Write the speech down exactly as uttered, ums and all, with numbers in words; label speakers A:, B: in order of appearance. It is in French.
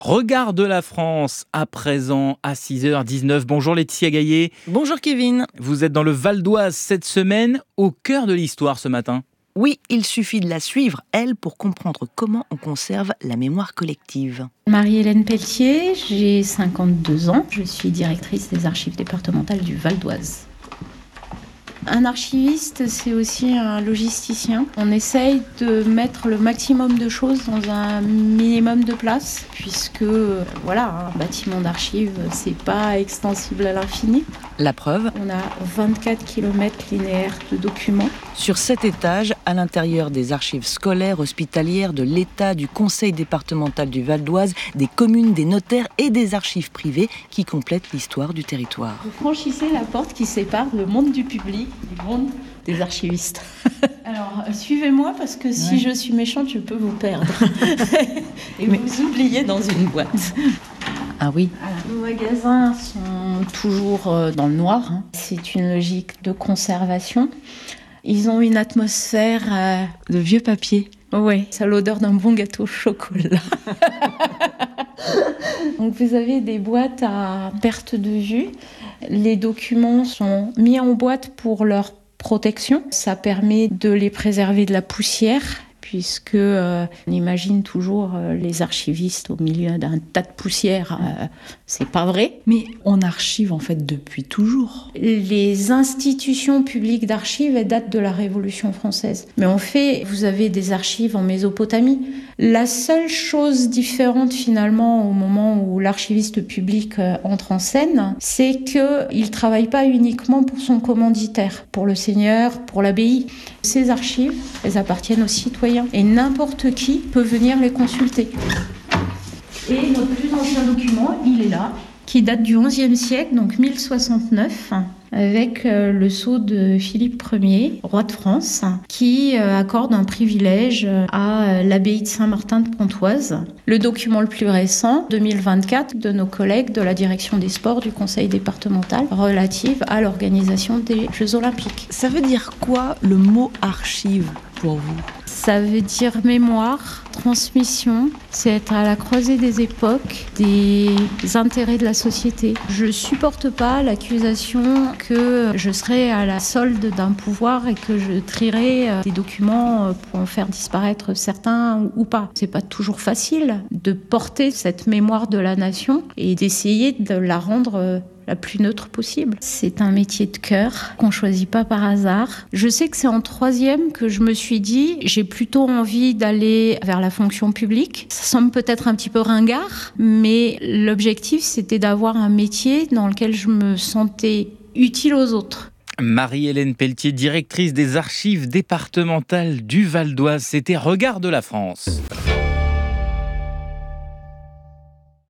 A: Regard de la France, à présent à six heures dix-neuf. Bonjour Laetitia Gaillet.
B: Bonjour Kevin.
A: Vous êtes dans le Val d'Oise cette semaine, au cœur de l'histoire ce matin.
B: Oui, il suffit de la suivre, elle, pour comprendre comment on conserve la mémoire collective.
C: Marie-Hélène Pelletier, j'ai cinquante-deux ans. Je suis directrice des archives départementales du Val d'Oise. Un archiviste, c'est aussi un logisticien. On essaye de mettre le maximum de choses dans un minimum de place, puisque voilà, un bâtiment d'archives, c'est pas extensible à l'infini.
B: La preuve,
C: on a vingt-quatre kilomètres linéaires de documents.
B: Sur sept étages, à l'intérieur des archives scolaires, hospitalières, de l'État, du Conseil départemental du Val d'Oise, des communes, des notaires et des archives privées qui complètent l'histoire du territoire.
C: Vous franchissez la porte qui sépare le monde du public du monde des archivistes. Alors, suivez-moi parce que si ouais. je suis méchante, je peux vous perdre. Et Mais... vous oubliez dans une boîte.
B: Ah oui.
C: Nos magasins sont toujours dans le noir. C'est une logique de conservation. Ils ont une atmosphère euh,
B: de vieux papier.
C: Oui, ça a l'odeur d'un bon gâteau au chocolat. Donc vous avez des boîtes à perte de vue. Les documents sont mis en boîte pour leur protection. Ça permet de les préserver de la poussière, puisque euh, on imagine toujours euh, les archivistes au milieu d'un tas de poussière. Euh, c'est pas vrai.
B: Mais on archive en fait depuis toujours.
C: Les institutions publiques d'archives elles datent de la Révolution française. Mais en fait, vous avez des archives en Mésopotamie. La seule chose différente finalement au moment où l'archiviste public euh, entre en scène, c'est qu'il ne travaille pas uniquement pour son commanditaire, pour le seigneur, pour l'abbaye. Ces archives, elles appartiennent aux citoyens. Et n'importe qui peut venir les consulter. Et notre plus ancien document, il est là, qui date du onzième siècle, donc mille soixante-neuf, avec le sceau de Philippe Ier, roi de France, qui accorde un privilège à l'abbaye de Saint-Martin de Pontoise. Le document le plus récent, deux mille vingt-quatre, de nos collègues de la direction des sports du conseil départemental, relative à l'organisation des Jeux Olympiques.
B: Ça veut dire quoi le mot archive pour vous ?
C: Ça veut dire mémoire, transmission, c'est être à la croisée des époques, des intérêts de la société. Je ne supporte pas l'accusation que je serais à la solde d'un pouvoir et que je trierais des documents pour en faire disparaître certains ou pas. C'est pas toujours facile de porter cette mémoire de la nation et d'essayer de la rendre la plus neutre possible. C'est un métier de cœur qu'on choisit pas par hasard. Je sais que c'est en troisième que je me suis dit, j'ai plutôt envie d'aller vers la fonction publique. Ça semble peut-être un petit peu ringard, mais l'objectif c'était d'avoir un métier dans lequel je me sentais utile aux autres.
A: Marie-Hélène Pelletier, directrice des archives départementales du Val d'Oise, c'était Regard de la France.